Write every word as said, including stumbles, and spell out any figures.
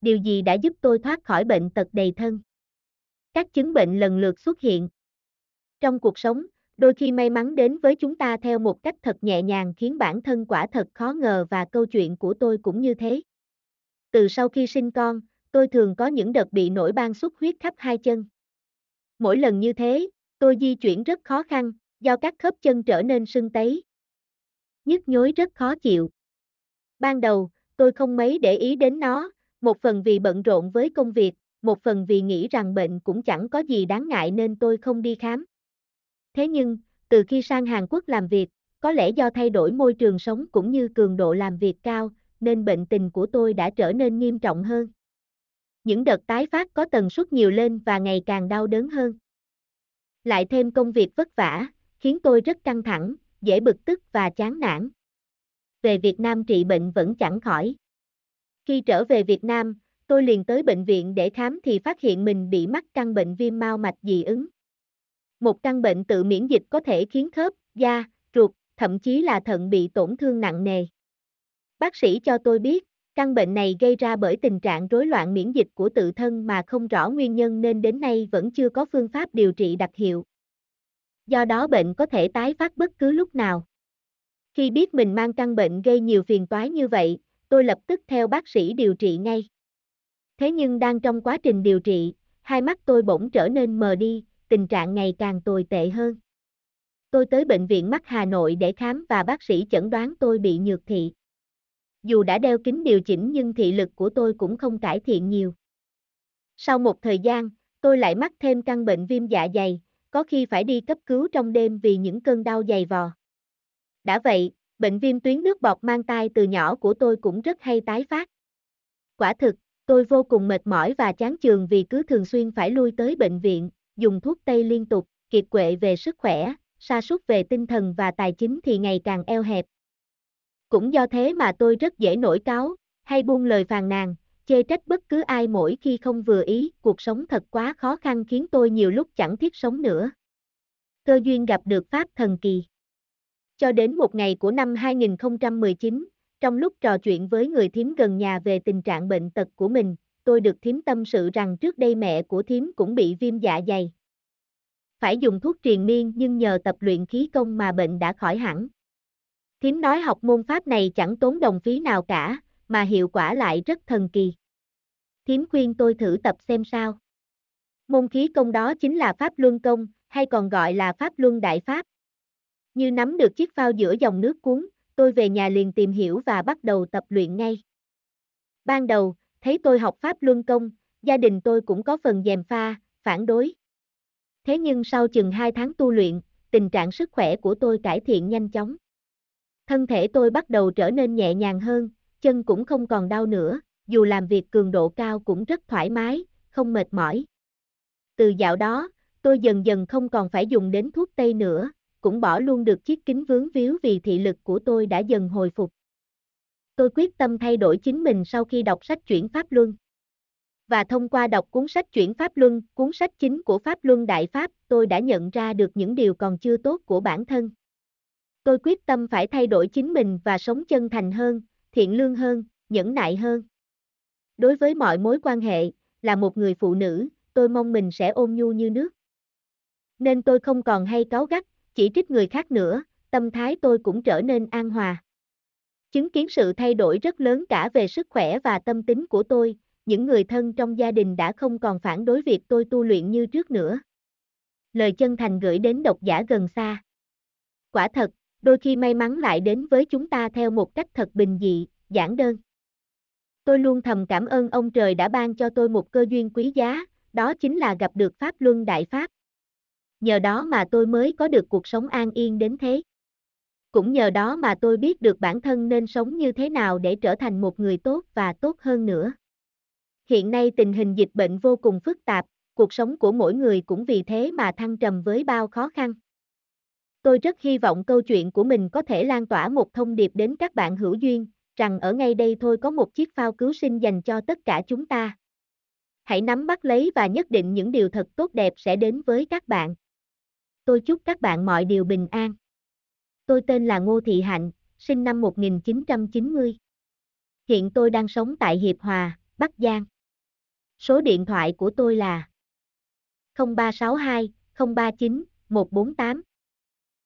điều gì đã giúp tôi thoát khỏi bệnh tật đầy thân? Các chứng bệnh lần lượt xuất hiện. Trong cuộc sống, đôi khi may mắn đến với chúng ta theo một cách thật nhẹ nhàng khiến bản thân quả thật khó ngờ và câu chuyện của tôi cũng như thế. Từ sau khi sinh con, tôi thường có những đợt bị nổi ban xuất huyết khắp hai chân. Mỗi lần như thế, tôi di chuyển rất khó khăn, do các khớp chân trở nên sưng tấy. Nhức nhối rất khó chịu. Ban đầu, tôi không mấy để ý đến nó, một phần vì bận rộn với công việc, một phần vì nghĩ rằng bệnh cũng chẳng có gì đáng ngại nên tôi không đi khám. Thế nhưng, từ khi sang Hàn Quốc làm việc, có lẽ do thay đổi môi trường sống cũng như cường độ làm việc cao, nên bệnh tình của tôi đã trở nên nghiêm trọng hơn. Những đợt tái phát có tần suất nhiều lên và ngày càng đau đớn hơn. Lại thêm công việc vất vả, khiến tôi rất căng thẳng, dễ bực tức và chán nản. Về Việt Nam trị bệnh vẫn chẳng khỏi. Khi trở về Việt Nam, tôi liền tới bệnh viện để khám thì phát hiện mình bị mắc căn bệnh viêm mao mạch dị ứng. Một căn bệnh tự miễn dịch có thể khiến khớp, da, ruột, thậm chí là thận bị tổn thương nặng nề. Bác sĩ cho tôi biết, căn bệnh này gây ra bởi tình trạng rối loạn miễn dịch của tự thân mà không rõ nguyên nhân nên đến nay vẫn chưa có phương pháp điều trị đặc hiệu. Do đó bệnh có thể tái phát bất cứ lúc nào. Khi biết mình mang căn bệnh gây nhiều phiền toái như vậy, tôi lập tức theo bác sĩ điều trị ngay. Thế nhưng đang trong quá trình điều trị, hai mắt tôi bỗng trở nên mờ đi, tình trạng ngày càng tồi tệ hơn. Tôi tới Bệnh viện Mắt Hà Nội để khám và bác sĩ chẩn đoán tôi bị nhược thị. Dù đã đeo kính điều chỉnh nhưng thị lực của tôi cũng không cải thiện nhiều. Sau một thời gian, tôi lại mắc thêm căn bệnh viêm dạ dày, có khi phải đi cấp cứu trong đêm vì những cơn đau dày vò. Đã vậy, bệnh viêm tuyến nước bọt mang tai từ nhỏ của tôi cũng rất hay tái phát. Quả thực, tôi vô cùng mệt mỏi và chán chường vì cứ thường xuyên phải lui tới bệnh viện, dùng thuốc tây liên tục, kiệt quệ về sức khỏe, sa sút về tinh thần và tài chính thì ngày càng eo hẹp. Cũng do thế mà tôi rất dễ nổi cáu, hay buông lời phàn nàn, chê trách bất cứ ai mỗi khi không vừa ý, cuộc sống thật quá khó khăn khiến tôi nhiều lúc chẳng thiết sống nữa. Cơ duyên gặp được Pháp thần kỳ. Cho đến một ngày của năm hai nghìn không trăm mười chín, trong lúc trò chuyện với người thím gần nhà về tình trạng bệnh tật của mình, tôi được thím tâm sự rằng trước đây mẹ của thím cũng bị viêm dạ dày. Phải dùng thuốc triền miên nhưng nhờ tập luyện khí công mà bệnh đã khỏi hẳn. Thím nói học môn pháp này chẳng tốn đồng phí nào cả, mà hiệu quả lại rất thần kỳ. Thím khuyên tôi thử tập xem sao. Môn khí công đó chính là Pháp Luân Công, hay còn gọi là Pháp Luân Đại Pháp. Như nắm được chiếc phao giữa dòng nước cuốn, tôi về nhà liền tìm hiểu và bắt đầu tập luyện ngay. Ban đầu, thấy tôi học Pháp Luân Công, gia đình tôi cũng có phần gièm pha, phản đối. Thế nhưng sau chừng hai tháng tu luyện, tình trạng sức khỏe của tôi cải thiện nhanh chóng. Thân thể tôi bắt đầu trở nên nhẹ nhàng hơn, chân cũng không còn đau nữa, dù làm việc cường độ cao cũng rất thoải mái, không mệt mỏi. Từ dạo đó, tôi dần dần không còn phải dùng đến thuốc tây nữa, cũng bỏ luôn được chiếc kính vướng víu vì thị lực của tôi đã dần hồi phục. Tôi quyết tâm thay đổi chính mình sau khi đọc sách Chuyển Pháp Luân. Và thông qua đọc cuốn sách Chuyển Pháp Luân, cuốn sách chính của Pháp Luân Đại Pháp, tôi đã nhận ra được những điều còn chưa tốt của bản thân. Tôi quyết tâm phải thay đổi chính mình và sống chân thành hơn, thiện lương hơn, nhẫn nại hơn. Đối với mọi mối quan hệ, là một người phụ nữ, tôi mong mình sẽ ôn nhu như nước. Nên tôi không còn hay cáu gắt, chỉ trích người khác nữa, tâm thái tôi cũng trở nên an hòa. Chứng kiến sự thay đổi rất lớn cả về sức khỏe và tâm tính của tôi, những người thân trong gia đình đã không còn phản đối việc tôi tu luyện như trước nữa. Lời chân thành gửi đến độc giả gần xa. Quả thật, đôi khi may mắn lại đến với chúng ta theo một cách thật bình dị, giản đơn. Tôi luôn thầm cảm ơn ông trời đã ban cho tôi một cơ duyên quý giá, đó chính là gặp được Pháp Luân Đại Pháp. Nhờ đó mà tôi mới có được cuộc sống an yên đến thế. Cũng nhờ đó mà tôi biết được bản thân nên sống như thế nào để trở thành một người tốt và tốt hơn nữa. Hiện nay tình hình dịch bệnh vô cùng phức tạp, cuộc sống của mỗi người cũng vì thế mà thăng trầm với bao khó khăn. Tôi rất hy vọng câu chuyện của mình có thể lan tỏa một thông điệp đến các bạn hữu duyên, rằng ở ngay đây thôi có một chiếc phao cứu sinh dành cho tất cả chúng ta. Hãy nắm bắt lấy và nhất định những điều thật tốt đẹp sẽ đến với các bạn. Tôi chúc các bạn mọi điều bình an. Tôi tên là Ngô Thị Hạnh, sinh năm một nghìn chín trăm chín mươi. Hiện tôi đang sống tại Hiệp Hòa, Bắc Giang. Số điện thoại của tôi là không ba sáu hai, không ba chín, một bốn tám.